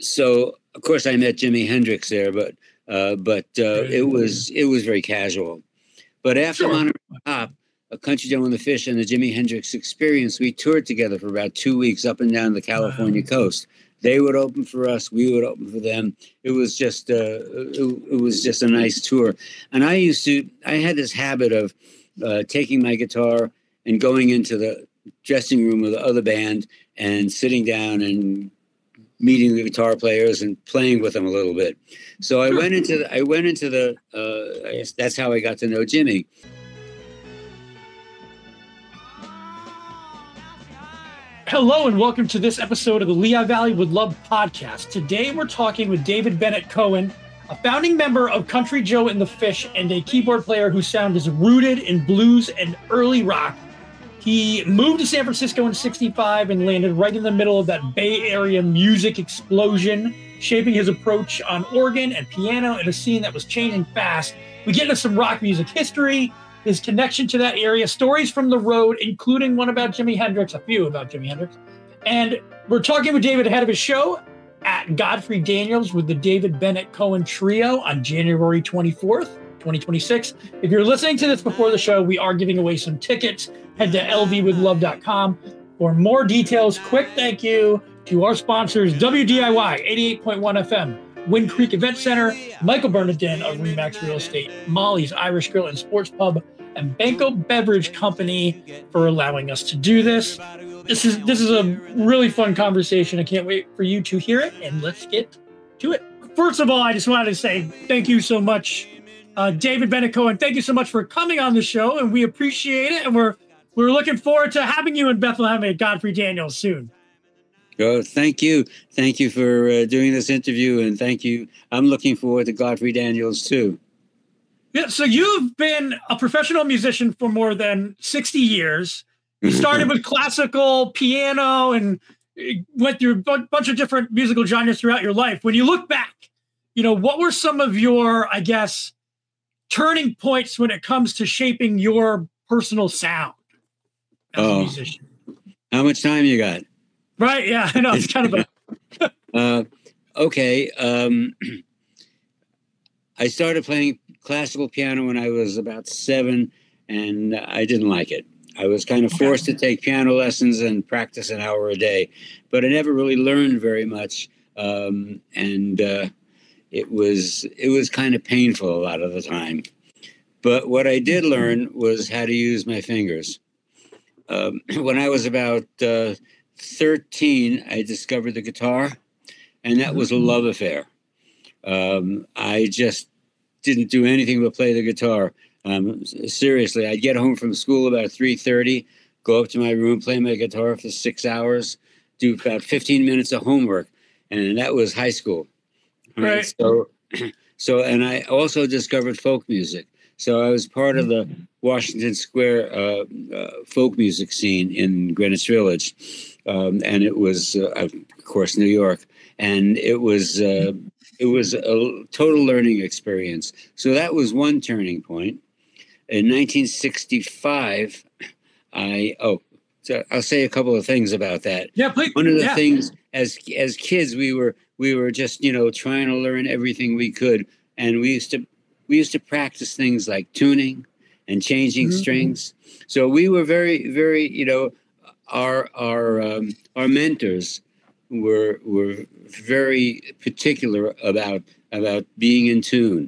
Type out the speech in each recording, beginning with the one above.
So of course I met Jimi Hendrix there, but it was very casual. But after Monterey Pop, A Country Joe and the Fish, and the Jimi Hendrix Experience, we toured together for about 2 weeks up and down the California coast. They would open for us, we would open for them. It was just a nice tour. And I had this habit of taking my guitar and going into the dressing room of the other band and sitting down and meeting the guitar players and playing with them a little bit. So I went into the I guess that's how I got to know Jimmy. Hello and welcome to this episode of the Lehigh Valley with Love podcast. Today we're talking with David Bennett Cohen, a founding member of Country Joe and the Fish and a keyboard player whose sound is rooted in blues and early rock. He moved to San Francisco in '65 and landed right in the middle of that Bay Area music explosion, shaping his approach on organ and piano in a scene that was changing fast. We get into some rock music history, his connection to that area, stories from the road, including one about Jimi Hendrix, a few about Jimi Hendrix. And we're talking with David ahead of his show at Godfrey Daniels with the David Bennett Cohen Trio on January 24th. 2026. If you're listening to this before the show, we are giving away some tickets. Head to lvwithlove.com for more details. Quick thank you to our sponsors, WDIY 88.1 FM, Wind Creek Event Center, Michael Bernardin of Remax Real Estate, Molly's Irish Grill and Sports Pub, and Banco Beverage Company for allowing us to do this. This is a really fun conversation. I can't wait for you to hear it, and let's get to it. First of all, I just wanted to say thank you so much, David Bennett Cohen. Thank you so much for coming on the show, and we appreciate it. And we're looking forward to having you in Bethlehem at Godfrey Daniels soon. Oh, thank you. Thank you for doing this interview, and thank you. I'm looking forward to Godfrey Daniels too. Yeah, so you've been a professional musician for more than 60 years. You started with classical piano and went through a bunch of different musical genres throughout your life. When you look back, what were some of your, I guess, turning points when it comes to shaping your personal sound as a musician? How much time you got? Right, yeah, I know. It's kind of a... Okay. I started playing classical piano when I was about 7, and I didn't like it. I was kind of forced to take piano lessons and practice an hour a day, but I never really learned very much, and it was kind of painful a lot of the time. But what I did learn was how to use my fingers. When I was about 13, I discovered the guitar, and that was a love affair. I just didn't do anything but play the guitar. Seriously, I'd get home from school about 3:30, go up to my room, play my guitar for 6 hours, do about 15 minutes of homework, and that was high school. Right. So, and I also discovered folk music. So I was part of the Washington Square folk music scene in Greenwich Village, and it was, of course, New York, and it was a total learning experience. So that was one turning point. In 1965, I'll say a couple of things about that. Yeah, please. One of the things as kids we were just trying to learn everything we could, and we used to practice things like tuning and changing strings. So we were very, very, our mentors were very particular about being in tune,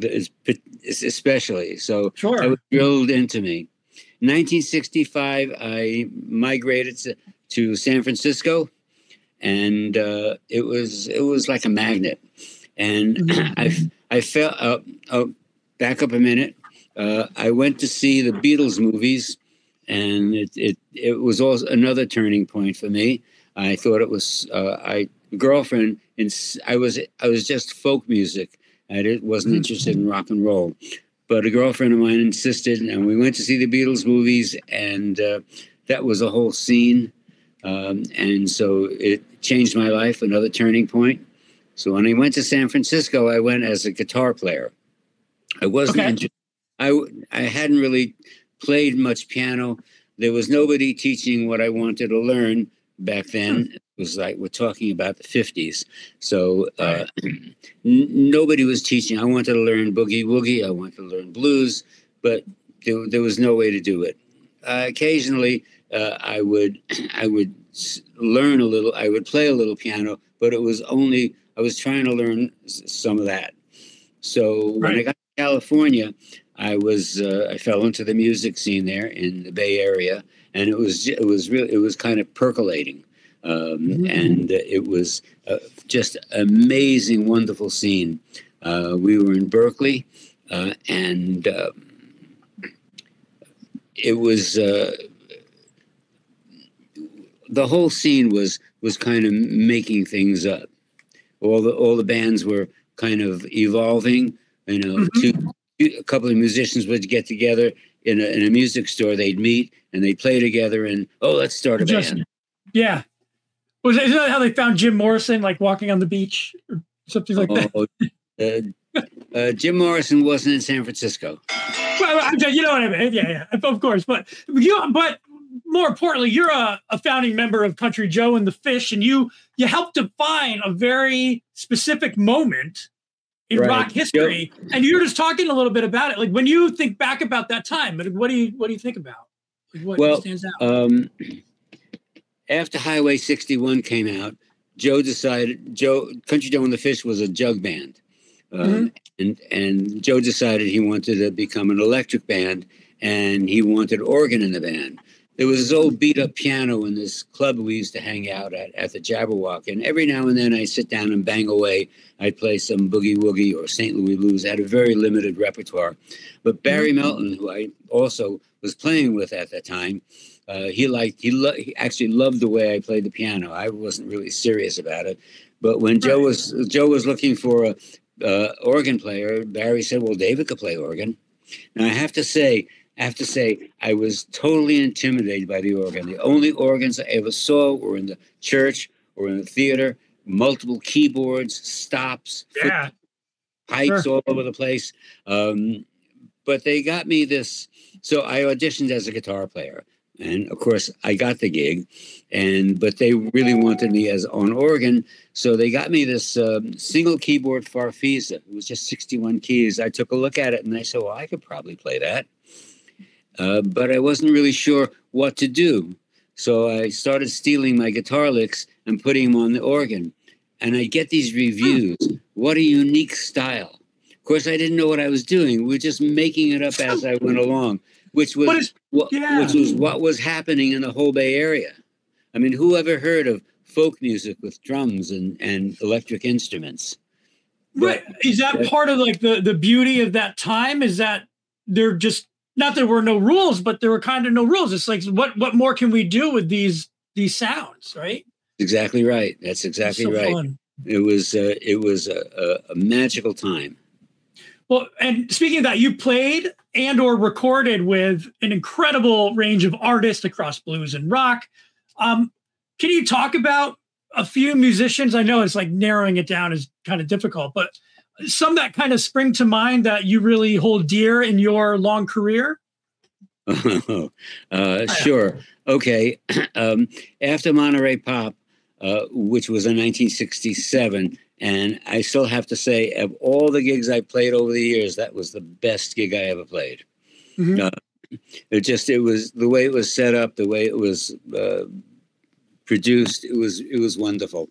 especially. So sure. That was drilled into me. In 1965, I migrated to San Francisco, and it was like a magnet. And I felt, back up a minute, I went to see the Beatles movies, and it was also another turning point for me. I thought it was, girlfriend, and I was just folk music. I wasn't interested in rock and roll. But a girlfriend of mine insisted, and we went to see the Beatles movies, and that was a whole scene. And so it changed my life, another turning point. So when I went to San Francisco, I went as a guitar player. I wasn't. I hadn't really played much piano. There was nobody teaching what I wanted to learn back then. was like, we're talking about the 50s. So nobody was teaching. I wanted to learn boogie woogie. I wanted to learn blues, but there was no way to do it. Occasionally, I would learn a little. I would play a little piano, but it was only, I was trying to learn some of that. So when I got to California, I fell into the music scene there in the Bay Area, and it was kind of percolating, and it was just amazing, wonderful scene. We were in Berkeley, and it was the whole scene was kind of making things up. All the bands were kind of evolving. You know, a couple of musicians would get together in a music store. They'd meet and they'd play together, and let's start a band. Yeah, isn't that how they found Jim Morrison, like walking on the beach or something like that? Jim Morrison wasn't in San Francisco. Well, you know what I mean? Yeah, of course. But more importantly, you're a founding member of Country Joe and the Fish, and you helped define a very specific moment in rock history. Yep. And you're just talking a little bit about it. Like, when you think back about that time, what do you think about? What stands out? After Highway 61 came out, Country Joe and the Fish was a jug band. And Joe decided he wanted to become an electric band, and he wanted organ in the band. There was this old beat-up piano in this club we used to hang out at the Jabberwock, and every now and then I'd sit down and bang away. I'd play some boogie-woogie or St. Louis blues. I had a very limited repertoire. But Barry Melton, who I also was playing with at that time, he actually loved the way I played the piano. I wasn't really serious about it. But when Joe was looking for a organ player, Barry said, well, David could play organ. Now, I have to say, I was totally intimidated by the organ. The only organs I ever saw were in the church or in the theater, multiple keyboards, stops, pipes all over the place. But they got me this. So I auditioned as a guitar player. And of course, I got the gig, but they really wanted me as on organ. So they got me this single keyboard Farfisa. It was just 61 keys. I took a look at it and I said, well, I could probably play that. But I wasn't really sure what to do. So I started stealing my guitar licks and putting them on the organ. And I get these reviews. What a unique style. Of course, I didn't know what I was doing. We were just making it up as I went along, which was what was happening in the whole Bay Area. I mean, who ever heard of folk music with drums and electric instruments? Right. Is that part of like the beauty of that time? Is that they're just, not that there were no rules, but there were kind of no rules. It's like, what more can we do with these sounds, right? Exactly right. That's exactly right. Fun. It was a magical time. Well, and speaking of that, you played and or recorded with an incredible range of artists across blues and rock. Can you talk about a few musicians? I know it's like narrowing it down is kind of difficult, but some that kind of spring to mind that you really hold dear in your long career? Sure. Okay. After Monterey Pop, which was in 1967, and I still have to say, of all the gigs I played over the years, that was the best gig I ever played. It was the way it was set up, the way it was produced. It was wonderful.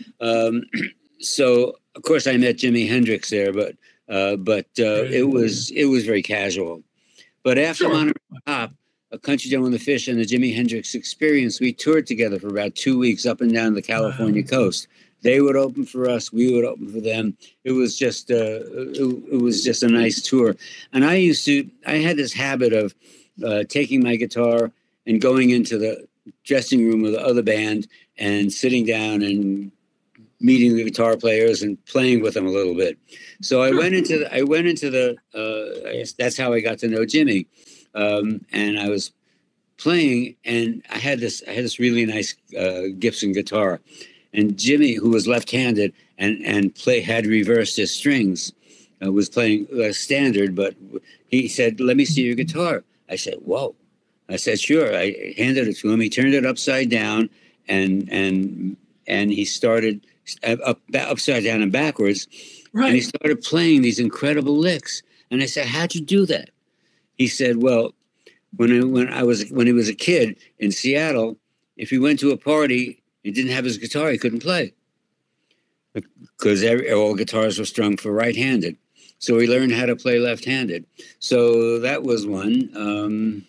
So of course I met Jimi Hendrix there, but it was very casual. But after Monterey Pop, Country Joe and the Fish and the Jimi Hendrix Experience, we toured together for about 2 weeks up and down the California coast. They would open for us, we would open for them. It was just a nice tour. And I had this habit of taking my guitar and going into the dressing room of the other band and sitting down and meeting the guitar players and playing with them a little bit. So I went into the I guess that's how I got to know Jimmy. And I was playing, and I had this really nice Gibson guitar. And Jimmy, who was left-handed and had reversed his strings, was playing standard, but he said, "Let me see your guitar." I said, "Whoa." I said, "Sure." I handed it to him. He turned it upside down and and he started upside down and backwards, Right. and he started playing these incredible licks. And I said, "How'd you do that?" He said, "Well, when he was a kid in Seattle, if he went to a party and didn't have his guitar, he couldn't play because all guitars were strung for right-handed. So he learned how to play left-handed. So that was one."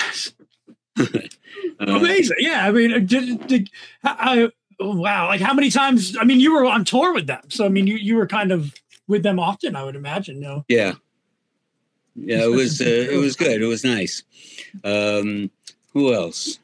Amazing. Yeah. I mean, wow. Like how many times, I mean, you were on tour with them. So, I mean, you were kind of with them often, I would imagine. No. Yeah. Yeah. It was good. It was nice. Who else?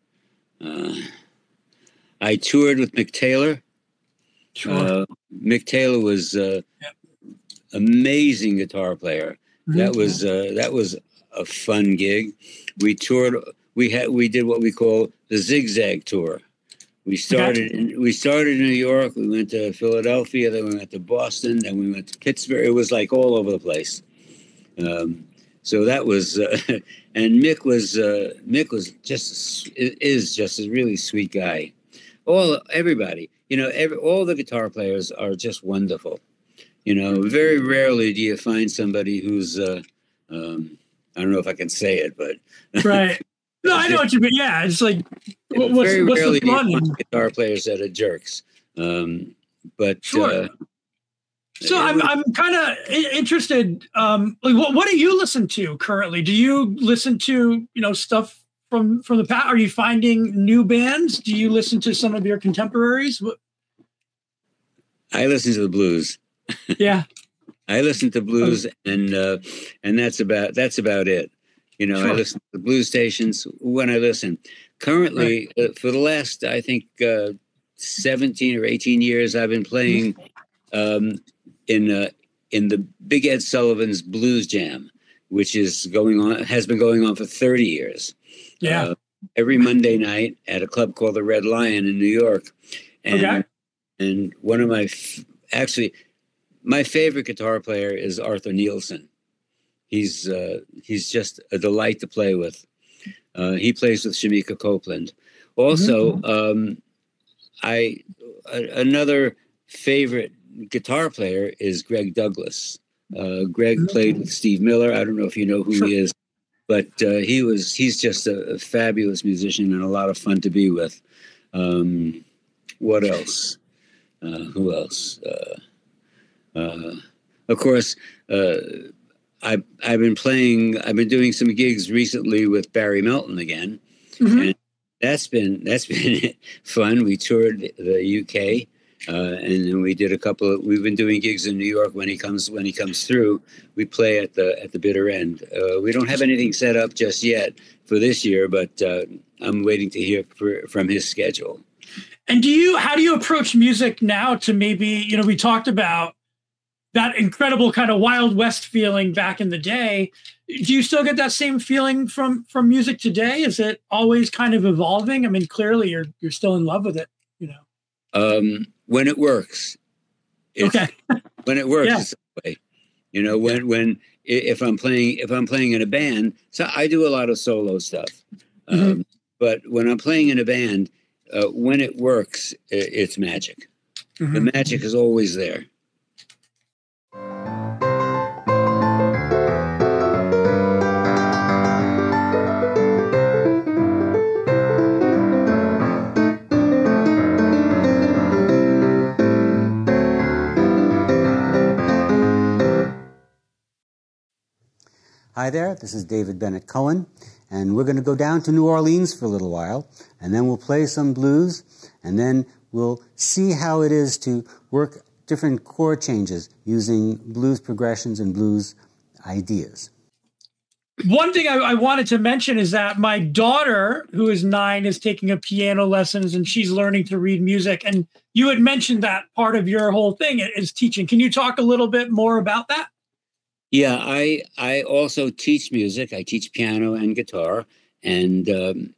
I toured with Mick Taylor. Sure. Mick Taylor was amazing guitar player. Mm-hmm. That was a fun gig. We toured. We did what we call the Zigzag Tour. We started in New York. We went to Philadelphia. Then we went to Boston. Then we went to Pittsburgh. It was like all over the place. So that was, and Mick was just a really sweet guy. Everybody, all the guitar players are just wonderful. Very rarely do you find somebody who's, I don't know if I can say it, but right. No, I know what you mean. Yeah, it's like what's rarely the fun? do you find guitar players that are jerks. But sure. So I'm kind of interested. Like, what do you listen to currently? Do you listen to stuff from the past? Are you finding new bands? Do you listen to some of your contemporaries? I listen to the blues. Yeah, I listen to blues, and that's about it. Sure. I listen to the blues stations when I listen. Currently, right. For the last, I think, 17 or 18 years, I've been playing in the Big Ed Sullivan's Blues Jam, which has been going on for 30 years. Yeah. Every Monday night at a club called the Red Lion in New York. And one of my favorite guitar player is Arthur Nielsen. He's just a delight to play with. He plays with Shamika Copeland. Also, another favorite guitar player is Greg Douglas. Greg played with Steve Miller. I don't know if you know who he is, but he's just a fabulous musician and a lot of fun to be with. What else? Who else? Of course, I've been doing some gigs recently with Barry Melton again, and that's been fun. We toured the UK, and then we did we've been doing gigs in New York. When he comes through, we play at the bitter end. We don't have anything set up just yet for this year, but I'm waiting to hear from his schedule. And how do you approach music now to maybe, we talked about that incredible kind of Wild West feeling back in the day. Do you still get that same feeling from music today? Is it always kind of evolving? I mean, clearly you're still in love with it, when it works. When it works, it's that way. When if I'm playing in a band, so I do a lot of solo stuff. But when I'm playing in a band, when it works, it's magic. The magic is always there. Hi there, this is David Bennett Cohen, and we're going to go down to New Orleans for a little while, and then we'll play some blues, and then we'll see how it is to work different chord changes using blues progressions and blues ideas. One thing I wanted to mention is that my daughter, who is 9, is taking a piano lessons, and she's learning to read music, and you had mentioned that part of your whole thing is teaching. Can you talk a little bit more about that? Yeah, I also teach music. I teach piano and guitar, and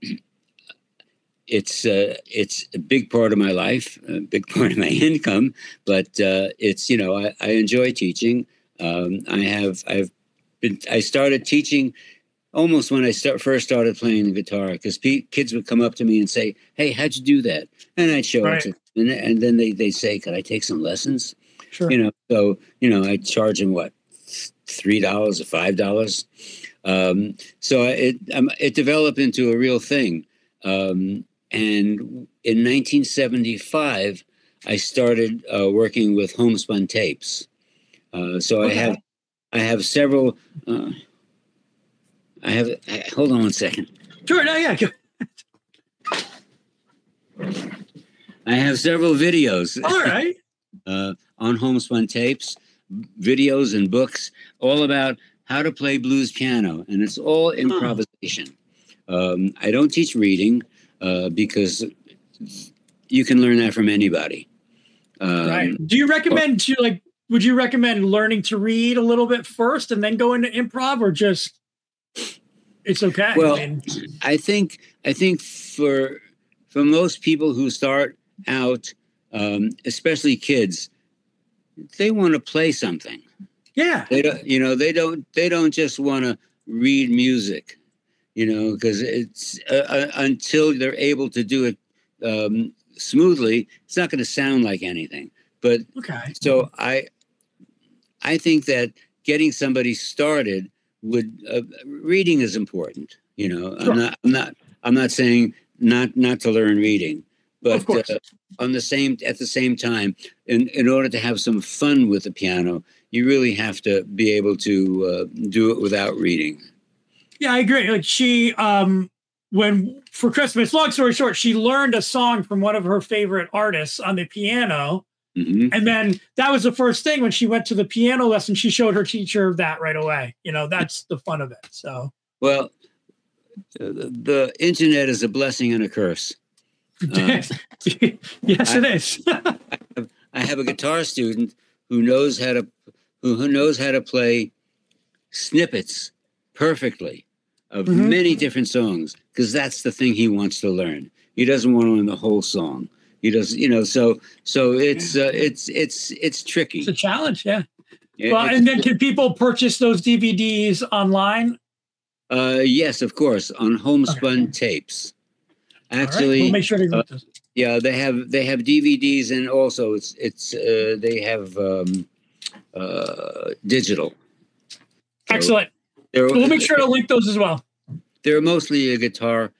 it's a big part of my life, a big part of my income. But I enjoy teaching. I started teaching almost when I first started playing the guitar, because kids would come up to me and say, "Hey, how'd you do that?" And I'd show it to them, and then they say, "Could I take some lessons?" Sure. So I charge them what, $3 or $5. So it developed into a real thing. And in 1975, I started working with Homespun Tapes. So Okay. I have several. Hold on one second. Sure. No, yeah. I have several videos. All right. On Homespun Tapes, videos and books, all about how to play blues piano, and it's all improvisation. I don't teach reading because you can learn that from anybody. Right. Do you recommend would you recommend learning to read a little bit first and then go into improv, or just it's okay? Well, I think for most people who start out, especially kids, they want to play something. Yeah. They don't just want to read music, because it's until they're able to do it smoothly, it's not going to sound like anything. But okay. So I think that getting somebody started would reading is important. Sure. I'm not saying not to learn reading, but of course. at the same time, in order to have some fun with the piano, you really have to be able to do it without reading. Yeah, I agree. Like she, when for Christmas, long story short, she learned a song from one of her favorite artists on the piano. Mm-hmm. And then that was the first thing when she went to the piano lesson, she showed her teacher that right away. That's the fun of it. So, well, the internet is a blessing and a curse. Yes, it is. I have a guitar student who knows how to play snippets perfectly of many different songs, because that's the thing he wants to learn. He doesn't want to learn the whole song. He does, so it's tricky. It's a challenge, yeah. Well, and then can people purchase those DVDs online? Yes, of course, on Homespun Tapes. Actually, we'll make sure to get those. Yeah, they have DVDs, and also they have digital. Excellent. We'll make sure to link those as well. They're mostly a guitar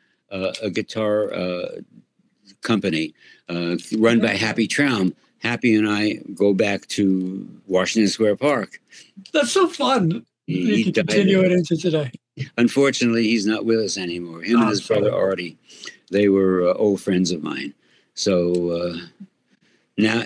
company run by Happy Traum. Happy and I go back to Washington Square Park. That's so fun. You can continue it into today. Unfortunately, he's not with us anymore. Him and his brother Artie, they were old friends of mine. So now,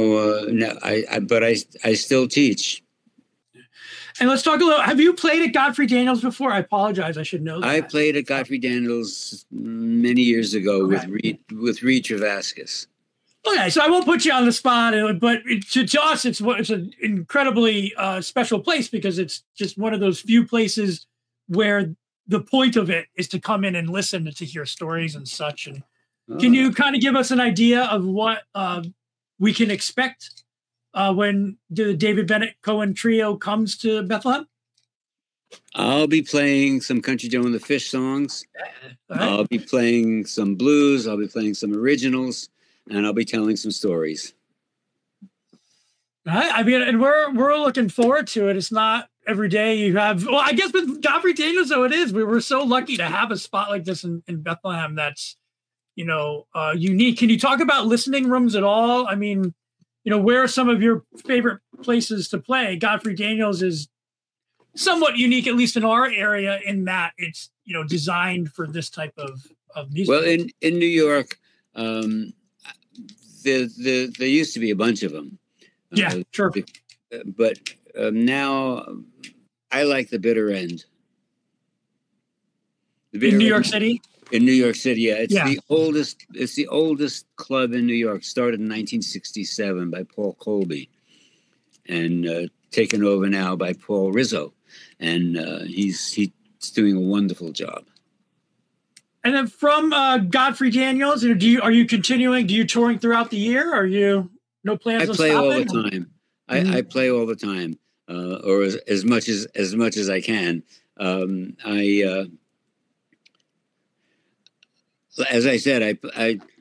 I still teach. And let's talk a little. Have you played at Godfrey Daniels before? I apologize. I should know that. I played at Godfrey Daniels many years ago with Reed Travascus. Okay, so I won't put you on the spot, but to us, it's an incredibly special place, because it's just one of those few places where the point of it is to come in and listen and to hear stories and such. And can you kind of give us an idea of what we can expect when the David Bennett Cohen Trio comes to Bethlehem? I'll be playing some Country Joe and the Fish songs. Right. I'll be playing some blues. I'll be playing some originals, and I'll be telling some stories. Right. I mean, and we're looking forward to it. It's not every day you have. Well, I guess with Godfrey Daniels, though, it is. We were so lucky to have a spot like this in Bethlehem. That's unique. Can you talk about listening rooms at all? I mean, where are some of your favorite places to play? Godfrey Daniels is somewhat unique, at least in our area, in that it's designed for this type of music. Well, in New York, there used to be a bunch of them. Yeah, sure. But now I like the Bitter End. In New York City? In New York City, yeah. It's the oldest club in New York. Started in 1967 by Paul Colby, and taken over now by Paul Rizzo. And he's doing a wonderful job. And then from Godfrey Daniels, are you continuing? Do you touring throughout the year? Or are you no plans? I play all the time. I play all the time, or as much as I can. As I said, I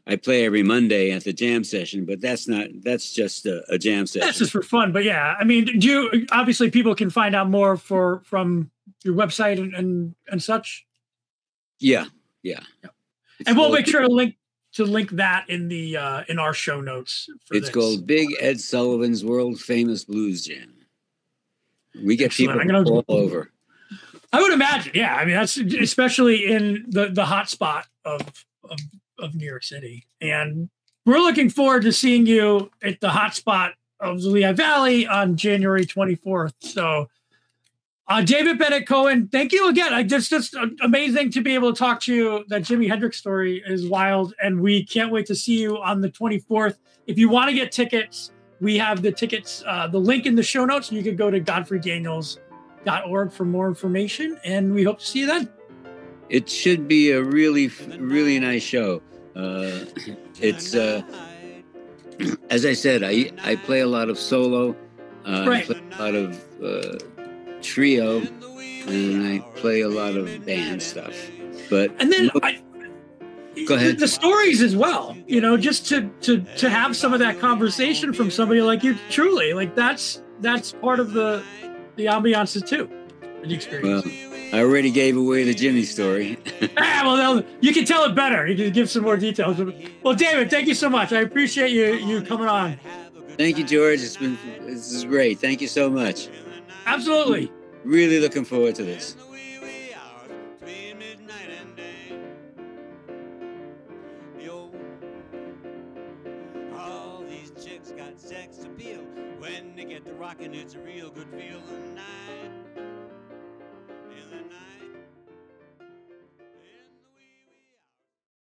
I play every Monday at the jam session, but that's just a jam session. That's just for fun. But yeah, I mean, obviously people can find out more from your website and such. Yeah. And we'll make sure to link that in the in our show notes. It's called Big Ed Sullivan's World Famous Blues Jam. We get people all over. I would imagine, yeah. I mean, that's especially in the hot spot of New York City, and we're looking forward to seeing you at the hot spot of the Lehigh Valley on January 24th. So, David Bennett Cohen, thank you again. Just amazing to be able to talk to you. That Jimi Hendrix story is wild, and we can't wait to see you on the 24th. If you want to get tickets, we have the tickets, the link in the show notes. You can go to godfreydaniels.org for more information, and we hope to see you then. It should be a really, really nice show. It's as I said, I play a lot of solo, right. I play a lot of trio, and I play a lot of band stuff. And then go ahead. The stories as well, just to have some of that conversation from somebody like you, truly, like that's part of the ambiance too, the experience. Well, I already gave away the Jimmy story. Well, you can tell it better. You can give some more details. Well, David, thank you so much. I appreciate you coming on. Thank you, George. This is great. Thank you so much. Absolutely. Really looking forward to this. All these chicks got sex appeal. When they get to rockin', it's a real good feeling night.